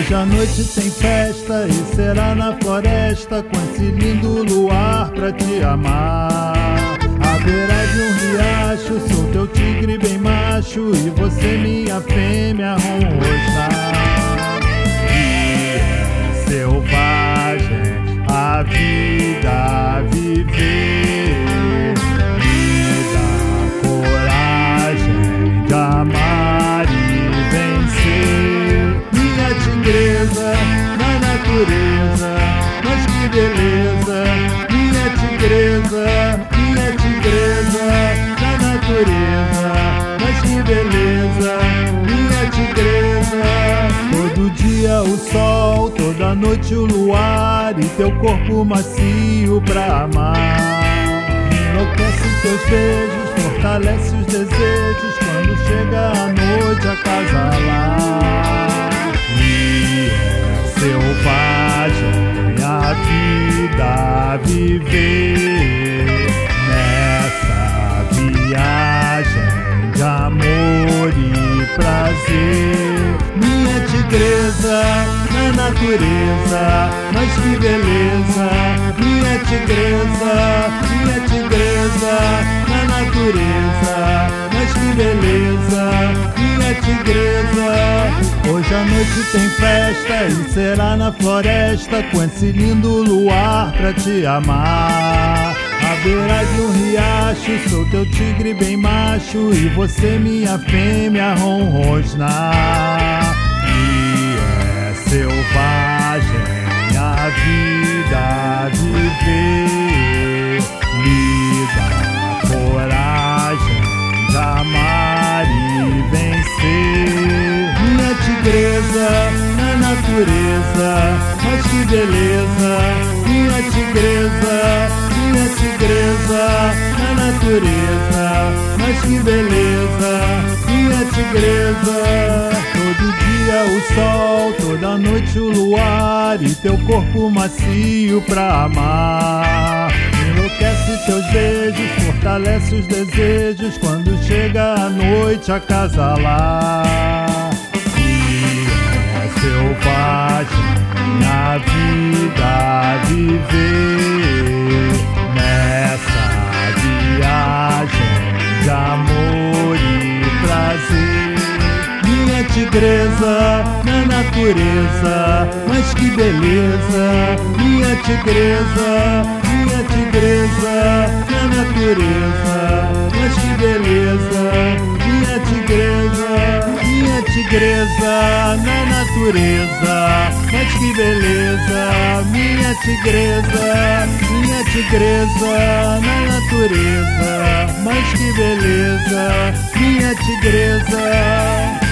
Hoje à noite tem festa e será na floresta, com esse lindo luar pra te amar. À beira de um riacho, sou teu tigre bem macho e você minha fêmea roxa. E é selvagem a vida a viver, me dá coragem de amar e vencer. Minha tigresa na natureza, mas que beleza. Minha tigresa na natureza, mas que beleza. Minha tigresa. Todo dia o sol, toda noite o luar e teu corpo macio pra amar. Enlouquece teus beijos, fortalece os desejos quando chega a noite a acasalar. E é selvagem a vida a viver nessa viagem de amor e prazer. Minha tigresa na natureza, mas que beleza. Minha tigresa na natureza, mas que beleza. Minha tigresa. Hoje à noite tem festa e será na floresta, com esse lindo luar pra te amar. À beira de um riacho, sou teu tigre bem macho e você minha fêmea ronrosna. E é selvagem a vida a viver, me dá coragem de amar e vencer. Minha tigresa na natureza, mas que beleza. Minha tigresa na natureza, mas que beleza. Minha tigresa. Todo dia o sol, toda noite o luar e teu corpo macio pra amar. Enlouquece teus beijos, fortalece os desejos quando chega a noite a acasalar. E é selvagem a vida a viver nessa viagem de amor e prazer. Minha tigresa na natureza, mas que beleza. Minha tigresa na natureza, mas que beleza. Minha tigresa na natureza, mas que beleza. Minha tigresa na natureza, mas que beleza. Minha tigresa.